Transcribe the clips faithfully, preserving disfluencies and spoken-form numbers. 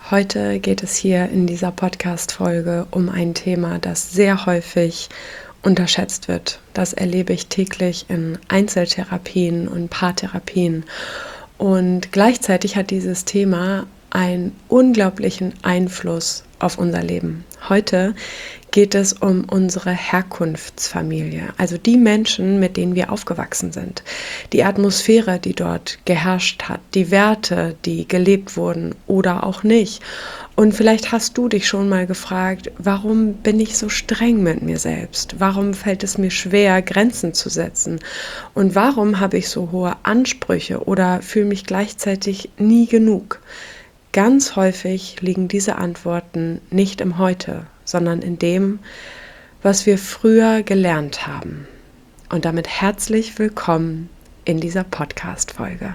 Heute geht es hier in dieser Podcast-Folge um ein Thema, das sehr häufig unterschätzt wird. Das erlebe ich täglich in Einzeltherapien und Paartherapien. Und gleichzeitig hat dieses Thema einen unglaublichen Einfluss auf unser Leben. Heute geht es um unsere Herkunftsfamilie, also die Menschen, mit denen wir aufgewachsen sind, die Atmosphäre, die dort geherrscht hat, die Werte, die gelebt wurden oder auch nicht. Und vielleicht hast du dich schon mal gefragt, warum bin ich so streng mit mir selbst? Warum fällt es mir schwer, Grenzen zu setzen? Und warum habe ich so hohe Ansprüche oder fühle mich gleichzeitig nie genug? Ganz häufig liegen diese Antworten nicht im Heute, sondern in dem, was wir früher gelernt haben. Und damit herzlich willkommen in dieser Podcast-Folge.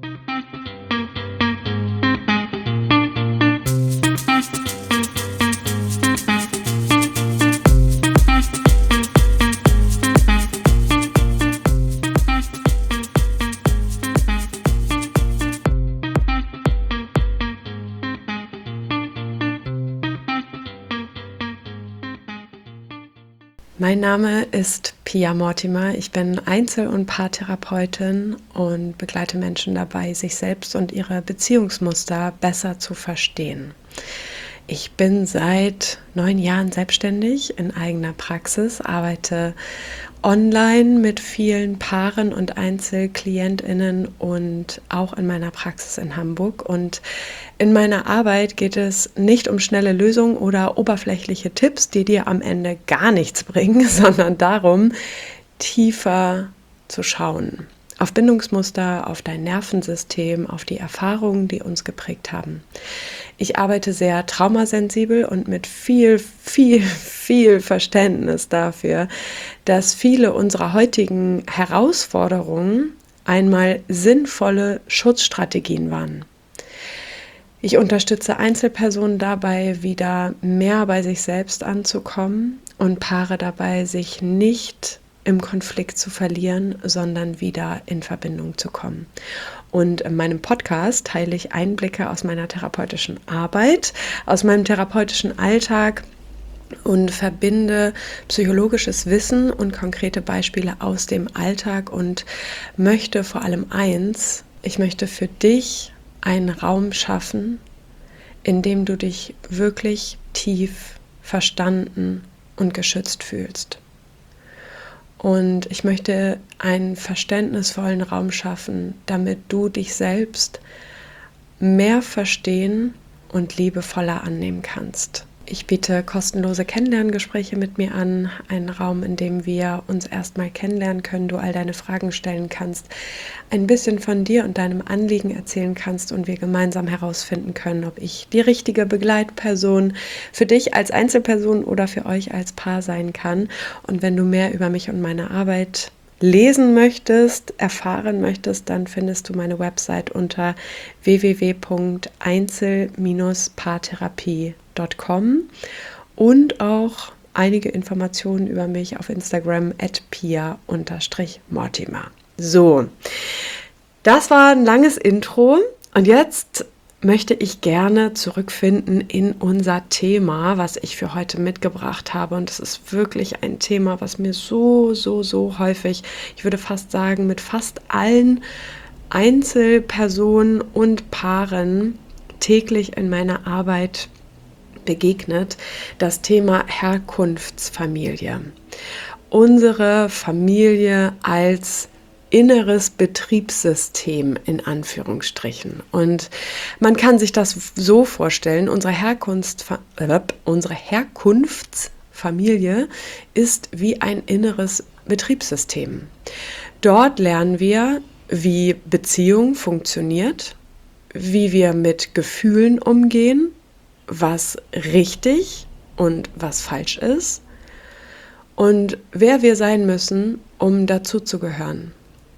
Mein Name ist Pia Mortimer. Ich bin Einzel- und Paartherapeutin und begleite Menschen dabei, sich selbst und ihre Beziehungsmuster besser zu verstehen. Ich bin seit neun Jahren selbstständig in eigener Praxis, arbeite online mit vielen Paaren und EinzelklientInnen und auch in meiner Praxis in Hamburg. Und in meiner Arbeit geht es nicht um schnelle Lösungen oder oberflächliche Tipps, die dir am Ende gar nichts bringen, sondern darum, tiefer zu schauen. Auf Bindungsmuster, auf dein Nervensystem, auf die Erfahrungen, die uns geprägt haben. Ich arbeite sehr traumasensibel und mit viel, viel, viel Verständnis dafür, dass viele unserer heutigen Herausforderungen einmal sinnvolle Schutzstrategien waren. Ich unterstütze Einzelpersonen dabei, wieder mehr bei sich selbst anzukommen und Paare dabei, sich nicht im Konflikt zu verlieren, sondern wieder in Verbindung zu kommen. Und in meinem Podcast teile ich Einblicke aus meiner therapeutischen Arbeit, aus meinem therapeutischen Alltag und verbinde psychologisches Wissen und konkrete Beispiele aus dem Alltag und möchte vor allem eins, ich möchte für dich einen Raum schaffen, in dem du dich wirklich tief verstanden und geschützt fühlst. Und ich möchte einen verständnisvollen Raum schaffen, damit du dich selbst mehr verstehen und liebevoller annehmen kannst. Ich biete kostenlose Kennenlerngespräche mit mir an, einen Raum, in dem wir uns erstmal kennenlernen können, du all deine Fragen stellen kannst, ein bisschen von dir und deinem Anliegen erzählen kannst und wir gemeinsam herausfinden können, ob ich die richtige Begleitperson für dich als Einzelperson oder für euch als Paar sein kann. Und wenn du mehr über mich und meine Arbeit lesen möchtest, erfahren möchtest, dann findest du meine Website unter w w w punkt einzel Bindestrich paartherapie punkt com und auch einige Informationen über mich auf Instagram at pia Mortimer. So, das war ein langes Intro und jetzt möchte ich gerne zurückfinden in unser Thema, was ich für heute mitgebracht habe. Und es ist wirklich ein Thema, was mir so, so, so häufig, ich würde fast sagen, mit fast allen Einzelpersonen und Paaren täglich in meiner Arbeit begegnet, das Thema Herkunftsfamilie. Unsere Familie als inneres Betriebssystem in Anführungsstrichen. Und man kann sich das so vorstellen, unsere, Herkunft, äh, unsere Herkunftsfamilie ist wie ein inneres Betriebssystem. Dort lernen wir, wie Beziehung funktioniert, wie wir mit Gefühlen umgehen, was richtig und was falsch ist und wer wir sein müssen, um dazuzugehören.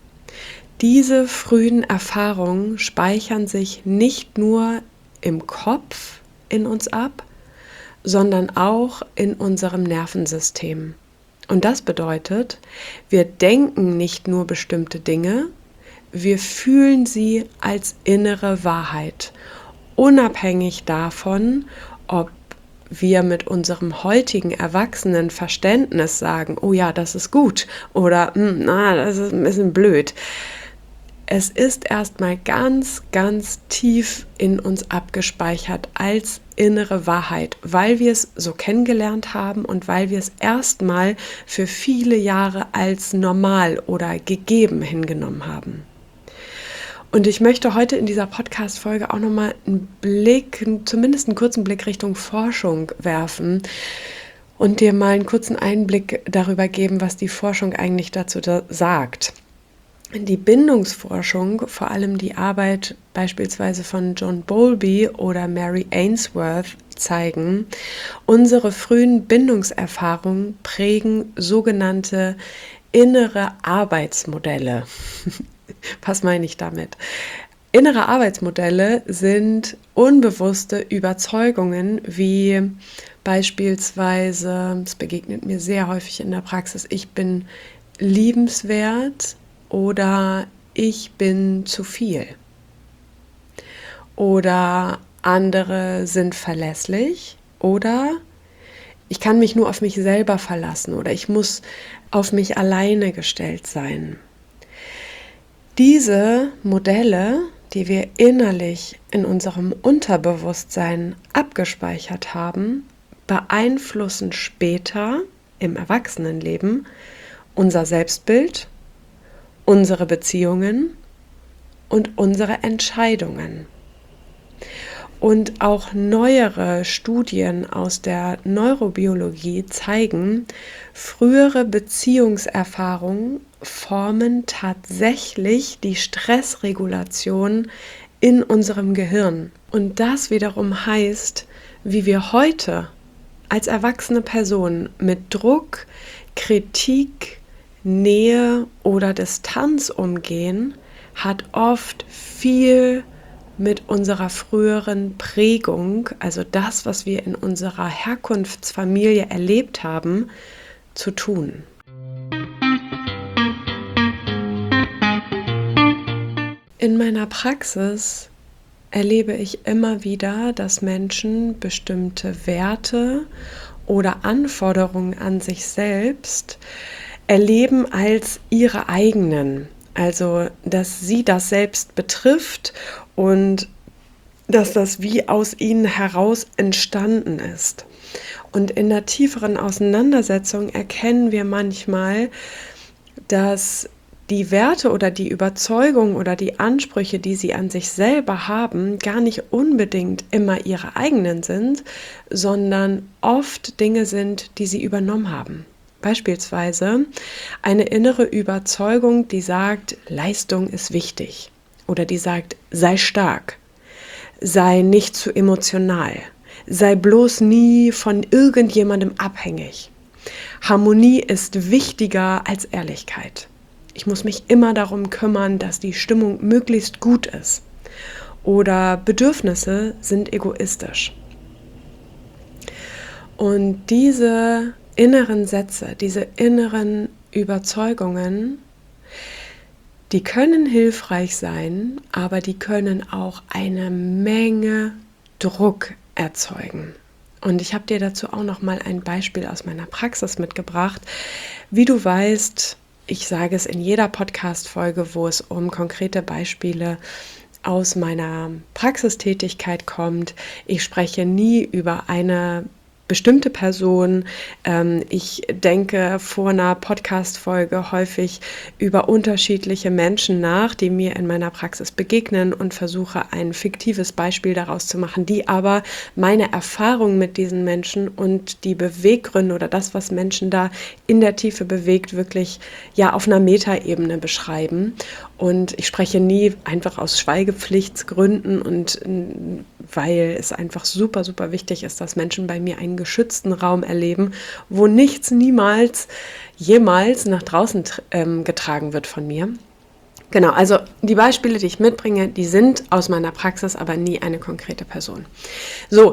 Diese frühen Erfahrungen speichern sich nicht nur im Kopf in uns ab, sondern auch in unserem Nervensystem. Und das bedeutet, wir denken nicht nur bestimmte Dinge, wir fühlen sie als innere Wahrheit unabhängig davon, ob wir mit unserem heutigen erwachsenen Verständnis sagen, oh ja, das ist gut oder na, das ist ein bisschen blöd. Es ist erstmal ganz, ganz tief in uns abgespeichert als innere Wahrheit, weil wir es so kennengelernt haben und weil wir es erstmal für viele Jahre als normal oder gegeben hingenommen haben. Und ich möchte heute in dieser Podcast-Folge auch nochmal einen Blick, zumindest einen kurzen Blick Richtung Forschung werfen und dir mal einen kurzen Einblick darüber geben, was die Forschung eigentlich dazu da sagt. Die Bindungsforschung, vor allem die Arbeit beispielsweise von John Bowlby oder Mary Ainsworth, zeigen, unsere frühen Bindungserfahrungen prägen sogenannte innere Arbeitsmodelle. Was meine ich damit? Innere Arbeitsmodelle sind unbewusste Überzeugungen wie beispielsweise, es begegnet mir sehr häufig in der Praxis, ich bin liebenswert oder ich bin zu viel. Oder andere sind verlässlich oder ich kann mich nur auf mich selber verlassen oder ich muss auf mich alleine gestellt sein. Diese Modelle, die wir innerlich in unserem Unterbewusstsein abgespeichert haben, beeinflussen später im Erwachsenenleben unser Selbstbild, unsere Beziehungen und unsere Entscheidungen. Und auch neuere Studien aus der Neurobiologie zeigen, frühere Beziehungserfahrungen formen tatsächlich die Stressregulation in unserem Gehirn. Und das wiederum heißt, wie wir heute als erwachsene Person mit Druck, Kritik, Nähe oder Distanz umgehen, hat oft viel mit unserer früheren Prägung, also das, was wir in unserer Herkunftsfamilie erlebt haben, zu tun. In meiner Praxis erlebe ich immer wieder, dass Menschen bestimmte Werte oder Anforderungen an sich selbst erleben als ihre eigenen. Also, dass sie das selbst betrifft und dass das wie aus ihnen heraus entstanden ist. Und in der tieferen Auseinandersetzung erkennen wir manchmal, dass die Werte oder die Überzeugung oder die Ansprüche, die sie an sich selber haben, gar nicht unbedingt immer ihre eigenen sind, sondern oft Dinge sind, die sie übernommen haben. Beispielsweise eine innere Überzeugung, die sagt, Leistung ist wichtig oder die sagt, sei stark, sei nicht zu emotional, sei bloß nie von irgendjemandem abhängig. Harmonie ist wichtiger als Ehrlichkeit. Ich muss mich immer darum kümmern, dass die Stimmung möglichst gut ist. Oder Bedürfnisse sind egoistisch. Und diese inneren Sätze, diese inneren Überzeugungen, die können hilfreich sein, aber die können auch eine Menge Druck erzeugen. Und ich habe dir dazu auch noch mal ein Beispiel aus meiner Praxis mitgebracht. Wie du weißt, ich sage es in jeder Podcast-Folge, wo es um konkrete Beispiele aus meiner Praxistätigkeit kommt. Ich spreche nie über eine bestimmte Person. Ich denke vor einer Podcast-Folge häufig über unterschiedliche Menschen nach, die mir in meiner Praxis begegnen und versuche ein fiktives Beispiel daraus zu machen, die aber meine Erfahrung mit diesen Menschen und die Beweggründe oder das, was Menschen da in der Tiefe bewegt, wirklich ja auf einer Metaebene beschreiben. Und ich spreche nie einfach aus Schweigepflichtsgründen und weil es einfach super, super wichtig ist, dass Menschen bei mir einen geschützten Raum erleben, wo nichts niemals, jemals nach draußen ähm, getragen wird von mir. Genau, also die Beispiele, die ich mitbringe, die sind aus meiner Praxis, aber nie eine konkrete Person. So,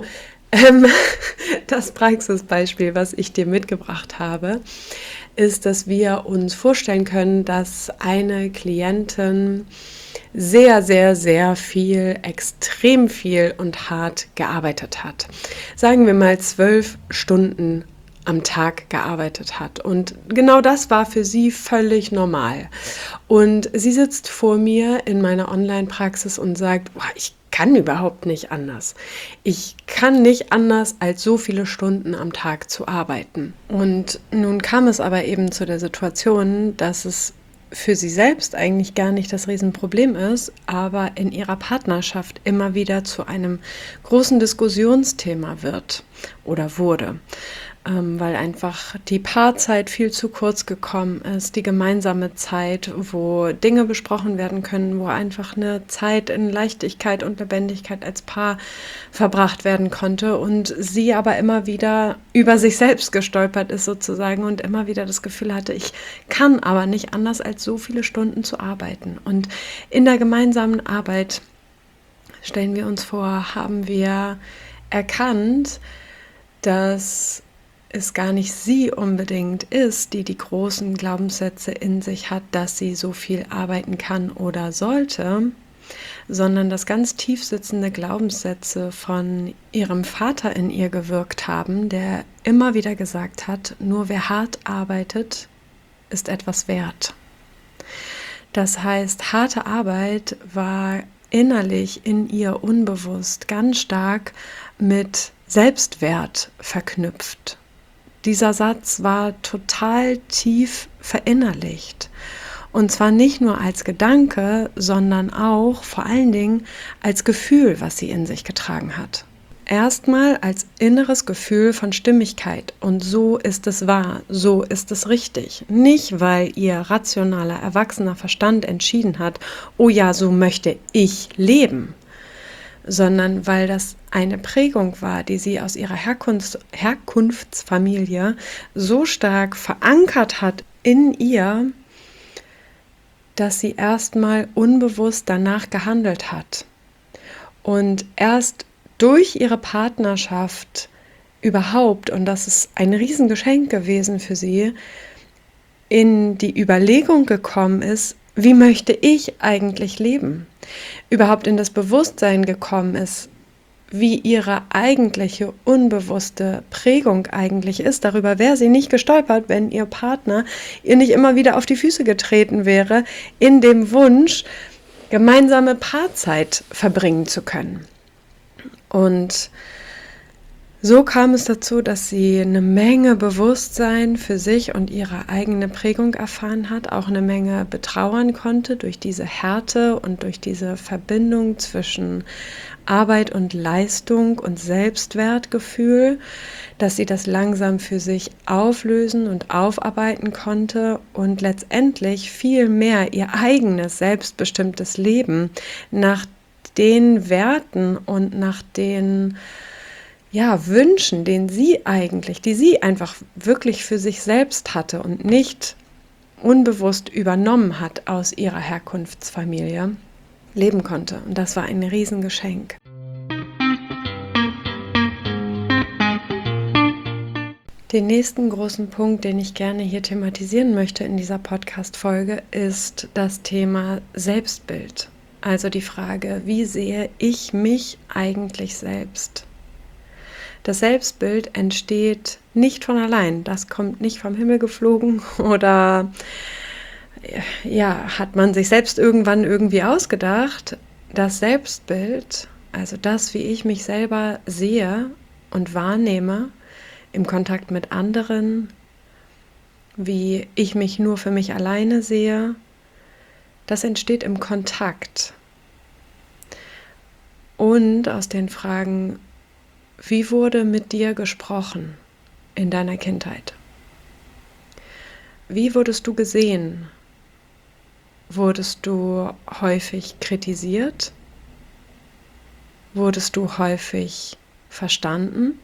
Ähm, das Praxisbeispiel, was ich dir mitgebracht habe, ist, dass wir uns vorstellen können, dass eine Klientin sehr, sehr, sehr viel, extrem viel und hart gearbeitet hat. Sagen wir mal zwölf Stunden am Tag gearbeitet hat. Und genau das war für sie völlig normal. Und sie sitzt vor mir in meiner Online-Praxis und sagt, boah, ich kann überhaupt nicht anders. Ich kann nicht anders, als so viele Stunden am Tag zu arbeiten. Und nun kam es aber eben zu der Situation, dass es für sie selbst eigentlich gar nicht das Riesenproblem ist, aber in ihrer Partnerschaft immer wieder zu einem großen Diskussionsthema wird oder wurde. Ähm, weil einfach die Paarzeit viel zu kurz gekommen ist, die gemeinsame Zeit, wo Dinge besprochen werden können, wo einfach eine Zeit in Leichtigkeit und Lebendigkeit als Paar verbracht werden konnte und sie aber immer wieder über sich selbst gestolpert ist sozusagen und immer wieder das Gefühl hatte, ich kann aber nicht anders als so viele Stunden zu arbeiten. Und in der gemeinsamen Arbeit, stellen wir uns vor, haben wir erkannt, dass es gar nicht sie unbedingt ist, die die großen Glaubenssätze in sich hat, dass sie so viel arbeiten kann oder sollte, sondern dass ganz tief sitzende Glaubenssätze von ihrem Vater in ihr gewirkt haben, der immer wieder gesagt hat, nur wer hart arbeitet, ist etwas wert. Das heißt, harte Arbeit war innerlich in ihr unbewusst ganz stark mit Selbstwert verknüpft. Dieser Satz war total tief verinnerlicht. Und zwar nicht nur als Gedanke, sondern auch vor allen Dingen als Gefühl, was sie in sich getragen hat. Erstmal als inneres Gefühl von Stimmigkeit. Und so ist es wahr, so ist es richtig. Nicht, weil ihr rationaler, erwachsener Verstand entschieden hat, oh ja, so möchte ich leben, sondern weil das eine Prägung war, die sie aus ihrer Herkunfts- Herkunftsfamilie so stark verankert hat in ihr, dass sie erstmal unbewusst danach gehandelt hat. Und erst durch ihre Partnerschaft überhaupt, und das ist ein Riesengeschenk gewesen für sie, in die Überlegung gekommen ist, wie möchte ich eigentlich leben? Überhaupt in das Bewusstsein gekommen ist, wie ihre eigentliche unbewusste Prägung eigentlich ist. Darüber wäre sie nicht gestolpert, wenn ihr Partner ihr nicht immer wieder auf die Füße getreten wäre, in dem Wunsch, gemeinsame Paarzeit verbringen zu können. Und so kam es dazu, dass sie eine Menge Bewusstsein für sich und ihre eigene Prägung erfahren hat, auch eine Menge betrauern konnte durch diese Härte und durch diese Verbindung zwischen Arbeit und Leistung und Selbstwertgefühl, dass sie das langsam für sich auflösen und aufarbeiten konnte und letztendlich viel mehr ihr eigenes selbstbestimmtes Leben nach den Werten und nach den ja, Wünschen, den sie eigentlich, die sie einfach wirklich für sich selbst hatte und nicht unbewusst übernommen hat aus ihrer Herkunftsfamilie, leben konnte. Und das war ein Riesengeschenk. Den nächsten großen Punkt, den ich gerne hier thematisieren möchte in dieser Podcast-Folge, ist das Thema Selbstbild. Also die Frage, wie sehe ich mich eigentlich selbst? Das Selbstbild entsteht nicht von allein, das kommt nicht vom Himmel geflogen oder ja, hat man sich selbst irgendwann irgendwie ausgedacht. Das Selbstbild, also das, wie ich mich selber sehe und wahrnehme im Kontakt mit anderen, wie ich mich nur für mich alleine sehe, das entsteht im Kontakt. Und aus den Fragen, wie wurde mit dir gesprochen in deiner Kindheit? Wie wurdest du gesehen? Wurdest du häufig kritisiert? Wurdest du häufig verstanden?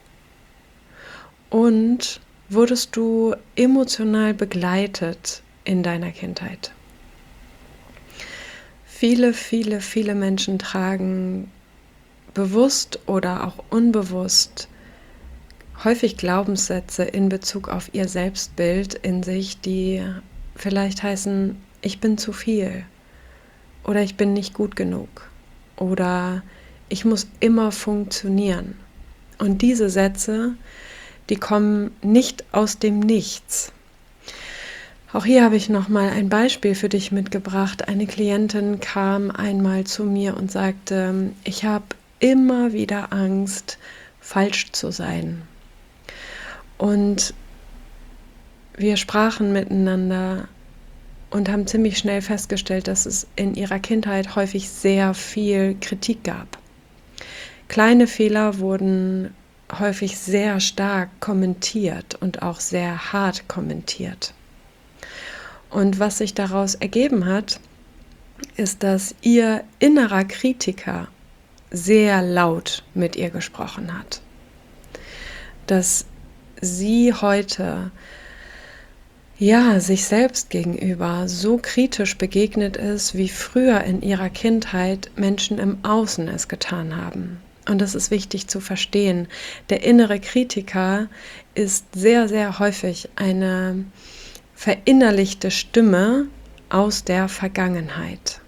Und wurdest du emotional begleitet in deiner Kindheit? Viele, viele, viele Menschen tragen bewusst oder auch unbewusst häufig Glaubenssätze in Bezug auf ihr Selbstbild in sich, die vielleicht heißen, ich bin zu viel oder ich bin nicht gut genug oder ich muss immer funktionieren. Und diese Sätze, die kommen nicht aus dem Nichts. Auch hier habe ich nochmal ein Beispiel für dich mitgebracht. Eine Klientin kam einmal zu mir und sagte, ich habe immer wieder Angst, falsch zu sein. Und wir sprachen miteinander und haben ziemlich schnell festgestellt, dass es in ihrer Kindheit häufig sehr viel Kritik gab. Kleine Fehler wurden häufig sehr stark kommentiert und auch sehr hart kommentiert. Und was sich daraus ergeben hat, ist, dass ihr innerer Kritiker sehr laut mit ihr gesprochen hat. Dass sie heute ja, sich selbst gegenüber so kritisch begegnet ist, wie früher in ihrer Kindheit Menschen im Außen es getan haben. Und das ist wichtig zu verstehen. Der innere Kritiker ist sehr, sehr häufig eine verinnerlichte Stimme aus der Vergangenheit.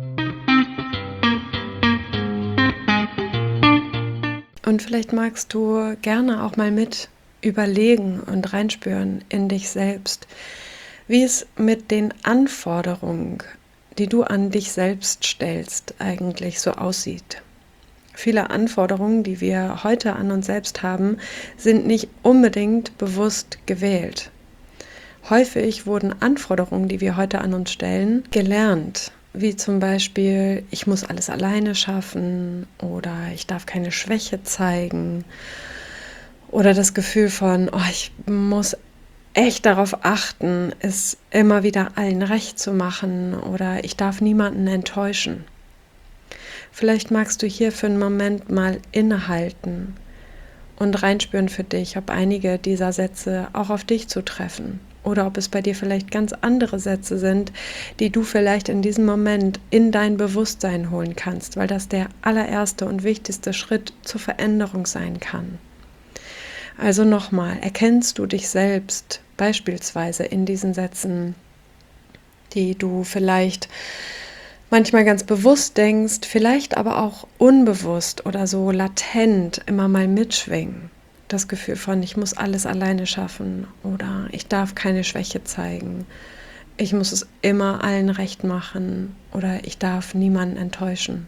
Und vielleicht magst du gerne auch mal mit überlegen und reinspüren in dich selbst, wie es mit den Anforderungen, die du an dich selbst stellst, eigentlich so aussieht. Viele Anforderungen, die wir heute an uns selbst haben, sind nicht unbedingt bewusst gewählt. Häufig wurden Anforderungen, die wir heute an uns stellen, gelernt. Wie zum Beispiel, ich muss alles alleine schaffen oder ich darf keine Schwäche zeigen. Oder das Gefühl von, oh, ich muss echt darauf achten, es immer wieder allen recht zu machen oder ich darf niemanden enttäuschen. Vielleicht magst du hier für einen Moment mal innehalten und reinspüren für dich, ob einige dieser Sätze auch auf dich zutreffen oder ob es bei dir vielleicht ganz andere Sätze sind, die du vielleicht in diesem Moment in dein Bewusstsein holen kannst, weil das der allererste und wichtigste Schritt zur Veränderung sein kann. Also nochmal, erkennst du dich selbst beispielsweise in diesen Sätzen, die du vielleicht manchmal ganz bewusst denkst, vielleicht aber auch unbewusst oder so latent immer mal mitschwingen. Das Gefühl von, ich muss alles alleine schaffen oder ich darf keine Schwäche zeigen, ich muss es immer allen recht machen oder ich darf niemanden enttäuschen.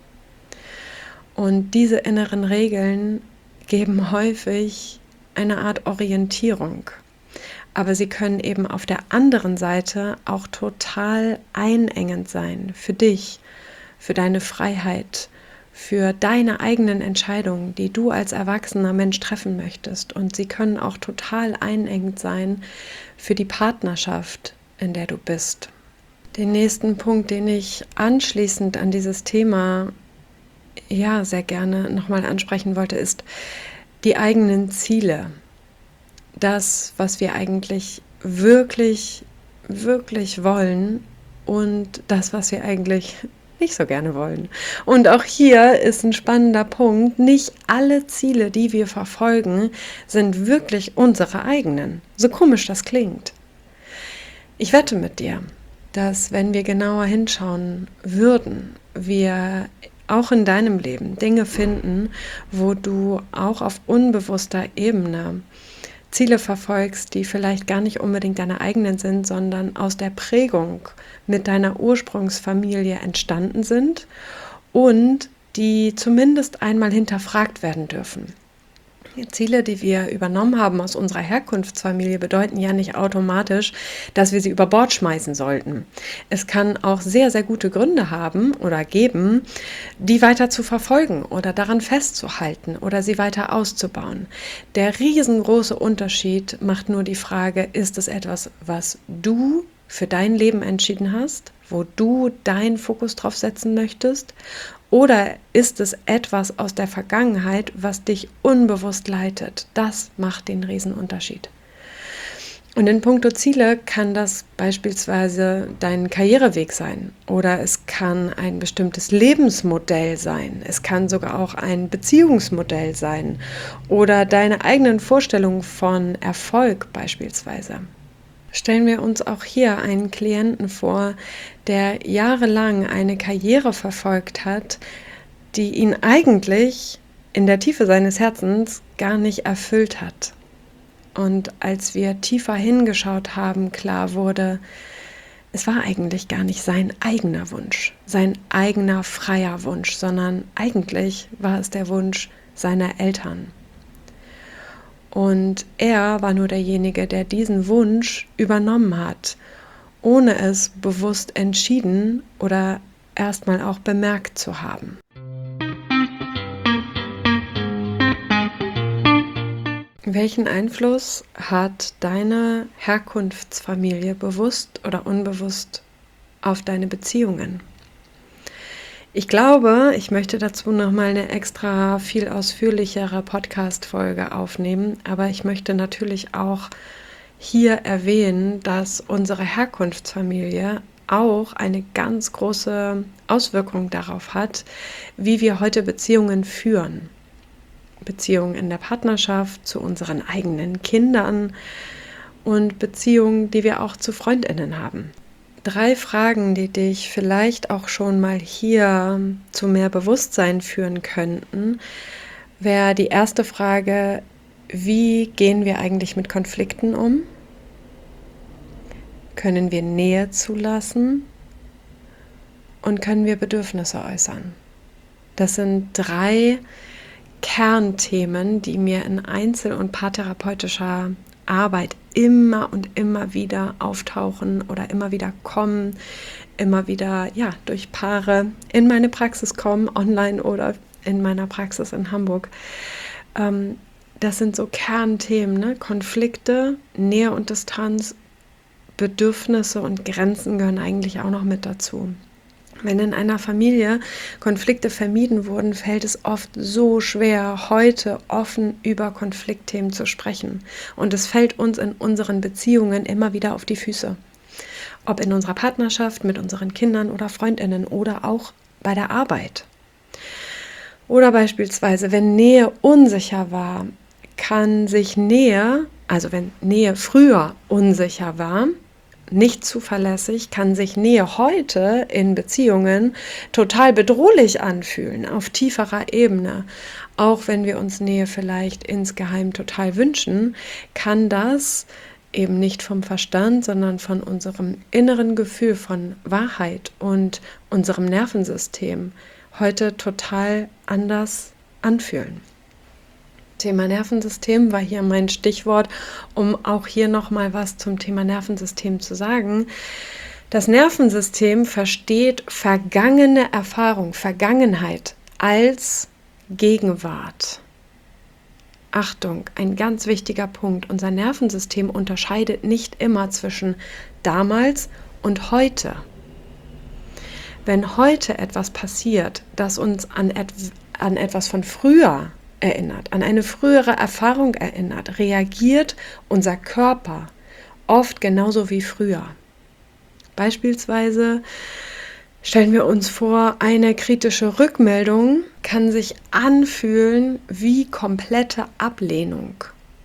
Und diese inneren Regeln geben häufig eine Art Orientierung. Aber sie können eben auf der anderen Seite auch total einengend sein für dich, für deine Freiheit, für deine eigenen Entscheidungen, die du als erwachsener Mensch treffen möchtest. Und sie können auch total einengend sein für die Partnerschaft, in der du bist. Den nächsten Punkt, den ich anschließend an dieses Thema ja sehr gerne nochmal ansprechen wollte, ist die eigenen Ziele. Das, was wir eigentlich wirklich, wirklich wollen und das, was wir eigentlich nicht so gerne wollen. Und auch hier ist ein spannender Punkt. Nicht alle Ziele, die wir verfolgen, sind wirklich unsere eigenen. So komisch das klingt. Ich wette mit dir, dass wenn wir genauer hinschauen würden, wir auch in deinem Leben Dinge finden, wo du auch auf unbewusster Ebene Ziele verfolgst, die vielleicht gar nicht unbedingt deine eigenen sind, sondern aus der Prägung mit deiner Ursprungsfamilie entstanden sind und die zumindest einmal hinterfragt werden dürfen. Die Ziele, die wir übernommen haben aus unserer Herkunftsfamilie, bedeuten ja nicht automatisch, dass wir sie über Bord schmeißen sollten. Es kann auch sehr, sehr gute Gründe haben oder geben, die weiter zu verfolgen oder daran festzuhalten oder sie weiter auszubauen. Der riesengroße Unterschied macht nur die Frage, ist es etwas, was du für dein Leben entschieden hast, wo du deinen Fokus drauf setzen möchtest? Oder ist es etwas aus der Vergangenheit, was dich unbewusst leitet? Das macht den Riesenunterschied. Und in puncto Ziele kann das beispielsweise dein Karriereweg sein oder es kann ein bestimmtes Lebensmodell sein. Es kann sogar auch ein Beziehungsmodell sein oder deine eigenen Vorstellungen von Erfolg beispielsweise. Stellen wir uns auch hier einen Klienten vor, der jahrelang eine Karriere verfolgt hat, die ihn eigentlich in der Tiefe seines Herzens gar nicht erfüllt hat. Und als wir tiefer hingeschaut haben, klar wurde, es war eigentlich gar nicht sein eigener Wunsch, sein eigener freier Wunsch, sondern eigentlich war es der Wunsch seiner Eltern. Und er war nur derjenige, der diesen Wunsch übernommen hat, ohne es bewusst entschieden oder erstmal auch bemerkt zu haben. Welchen Einfluss hat deine Herkunftsfamilie bewusst oder unbewusst auf deine Beziehungen? Ich glaube, ich möchte dazu nochmal eine extra viel ausführlichere Podcast-Folge aufnehmen, aber ich möchte natürlich auch hier erwähnen, dass unsere Herkunftsfamilie auch eine ganz große Auswirkung darauf hat, wie wir heute Beziehungen führen. Beziehungen in der Partnerschaft, zu unseren eigenen Kindern und Beziehungen, die wir auch zu FreundInnen haben. Drei Fragen, die dich vielleicht auch schon mal hier zu mehr Bewusstsein führen könnten, wäre die erste Frage: Wie gehen wir eigentlich mit Konflikten um? Können wir Nähe zulassen? Und können wir Bedürfnisse äußern? Das sind drei Kernthemen, die mir in Einzel- und paartherapeutischer Arbeit immer und immer wieder auftauchen oder immer wieder kommen, immer wieder ja, durch Paare in meine Praxis kommen, online oder in meiner Praxis in Hamburg. Ähm, das sind so Kernthemen, ne? Konflikte, Nähe und Distanz, Bedürfnisse und Grenzen gehören eigentlich auch noch mit dazu. Wenn in einer Familie Konflikte vermieden wurden, fällt es oft so schwer, heute offen über Konfliktthemen zu sprechen. Und es fällt uns in unseren Beziehungen immer wieder auf die Füße. Ob in unserer Partnerschaft, mit unseren Kindern oder FreundInnen oder auch bei der Arbeit. Oder beispielsweise, wenn Nähe unsicher war, kann sich Nähe, also wenn Nähe früher unsicher war, nicht zuverlässig, kann sich Nähe heute in Beziehungen total bedrohlich anfühlen, auf tieferer Ebene. Auch wenn wir uns Nähe vielleicht insgeheim total wünschen, kann das eben nicht vom Verstand, sondern von unserem inneren Gefühl von Wahrheit und unserem Nervensystem heute total anders anfühlen. Thema Nervensystem war hier mein Stichwort, um auch hier nochmal was zum Thema Nervensystem zu sagen. Das Nervensystem versteht vergangene Erfahrung, Vergangenheit als Gegenwart. Achtung, ein ganz wichtiger Punkt. Unser Nervensystem unterscheidet nicht immer zwischen damals und heute. Wenn heute etwas passiert, das uns an, et- an etwas von früher erinnert, an eine frühere Erfahrung erinnert, reagiert unser Körper oft genauso wie früher. Beispielsweise stellen wir uns vor, eine kritische Rückmeldung kann sich anfühlen wie komplette Ablehnung,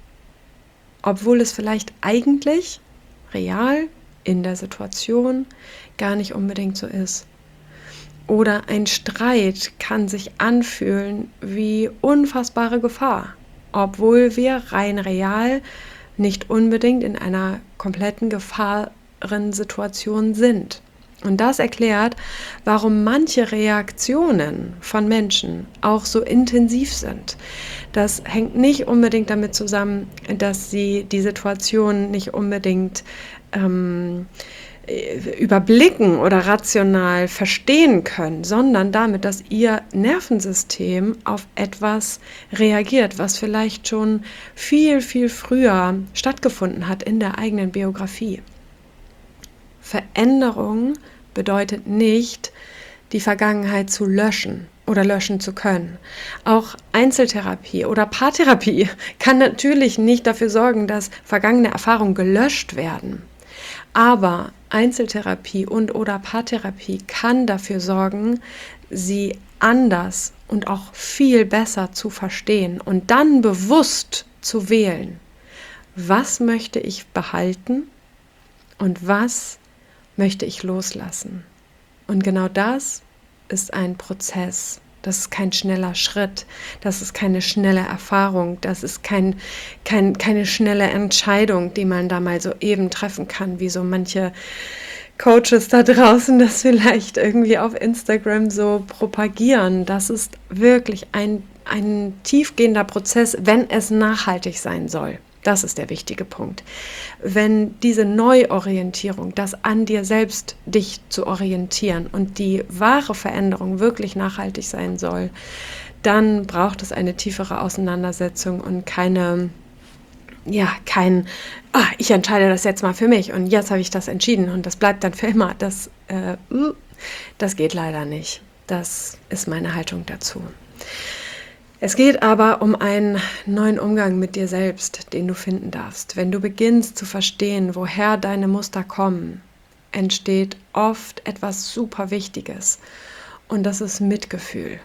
obwohl es vielleicht eigentlich real in der Situation gar nicht unbedingt so ist. Oder ein Streit kann sich anfühlen wie unfassbare Gefahr, obwohl wir rein real nicht unbedingt in einer kompletten Gefahrensituation sind. Und das erklärt, warum manche Reaktionen von Menschen auch so intensiv sind. Das hängt nicht unbedingt damit zusammen, dass sie die Situation nicht unbedingt ähm, überblicken oder rational verstehen können, sondern damit, dass ihr Nervensystem auf etwas reagiert, was vielleicht schon viel, viel früher stattgefunden hat in der eigenen Biografie. Veränderung bedeutet nicht, die Vergangenheit zu löschen. oder löschen zu können. Auch Einzeltherapie oder Paartherapie kann natürlich nicht dafür sorgen, dass vergangene Erfahrungen gelöscht werden. Aber Einzeltherapie und oder Paartherapie kann dafür sorgen, sie anders und auch viel besser zu verstehen und dann bewusst zu wählen. Was möchte ich behalten und was möchte ich loslassen? Und genau das ist ein Prozess. Das ist kein schneller Schritt. Das ist keine schnelle Erfahrung. Das ist kein, kein, keine schnelle Entscheidung, die man da mal so eben treffen kann, wie so manche Coaches da draußen das vielleicht irgendwie auf Instagram so propagieren. Das ist wirklich ein, ein tiefgehender Prozess, wenn es nachhaltig sein soll. Das ist der wichtige Punkt. Wenn diese Neuorientierung, das an dir selbst dich zu orientieren und die wahre Veränderung wirklich nachhaltig sein soll, dann braucht es eine tiefere Auseinandersetzung und keine, ja, kein, ah, ich entscheide das jetzt mal für mich und jetzt habe ich das entschieden und das bleibt dann für immer. Das, äh, das geht leider nicht. Das ist meine Haltung dazu. Es geht aber um einen neuen Umgang mit dir selbst, den du finden darfst. Wenn du beginnst zu verstehen, woher deine Muster kommen, entsteht oft etwas super Wichtiges und das ist Mitgefühl.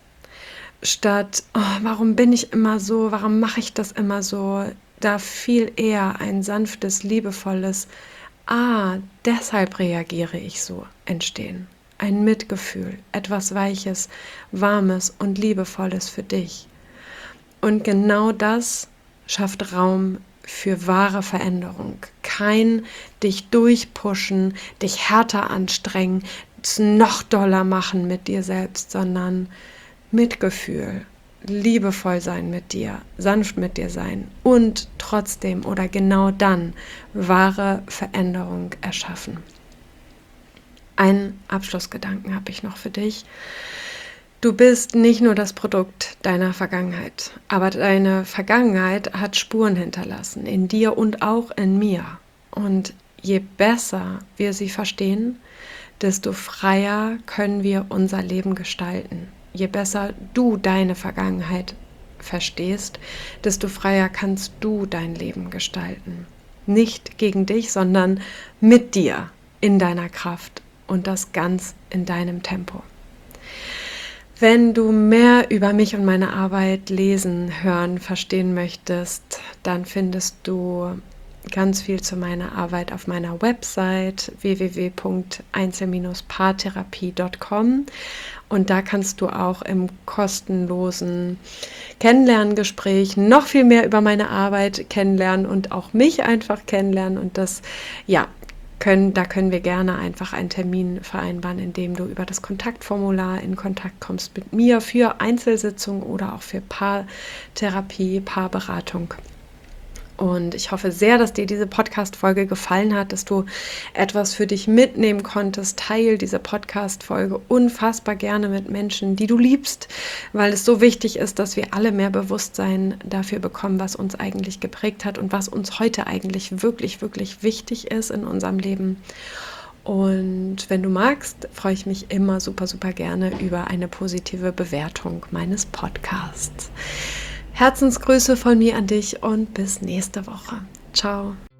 Statt, oh, warum bin ich immer so, warum mache ich das immer so, da viel eher ein sanftes, liebevolles, ah, deshalb reagiere ich so entstehen. Ein Mitgefühl, etwas Weiches, Warmes und Liebevolles für dich. Und genau das schafft Raum für wahre Veränderung. Kein dich durchpushen, dich härter anstrengen, es noch doller machen mit dir selbst, sondern Mitgefühl, liebevoll sein mit dir, sanft mit dir sein und trotzdem oder genau dann wahre Veränderung erschaffen. Einen Abschlussgedanken habe ich noch für dich. Du bist nicht nur das Produkt deiner Vergangenheit, aber deine Vergangenheit hat Spuren hinterlassen, in dir und auch in mir. Und je besser wir sie verstehen, desto freier können wir unser Leben gestalten. Je besser du deine Vergangenheit verstehst, desto freier kannst du dein Leben gestalten. Nicht gegen dich, sondern mit dir, in deiner Kraft. Und das ganz in deinem Tempo. Wenn du mehr über mich und meine Arbeit lesen, hören, verstehen möchtest, dann findest du ganz viel zu meiner Arbeit auf meiner Website w w w punkt einzel Bindestrich paartherapie punkt com und da kannst du auch im kostenlosen Kennenlerngespräch noch viel mehr über meine Arbeit kennenlernen und auch mich einfach kennenlernen und das, ja, Können, da können wir gerne einfach einen Termin vereinbaren, in dem du über das Kontaktformular in Kontakt kommst mit mir für Einzelsitzungen oder auch für Paartherapie, Paarberatung. Und ich hoffe sehr, dass dir diese Podcast-Folge gefallen hat, dass du etwas für dich mitnehmen konntest. Teil diese Podcast-Folge unfassbar gerne mit Menschen, die du liebst, weil es so wichtig ist, dass wir alle mehr Bewusstsein dafür bekommen, was uns eigentlich geprägt hat und was uns heute eigentlich wirklich, wirklich wichtig ist in unserem Leben. Und wenn du magst, freue ich mich immer super, super gerne über eine positive Bewertung meines Podcasts. Herzensgrüße von mir an dich und bis nächste Woche. Ciao.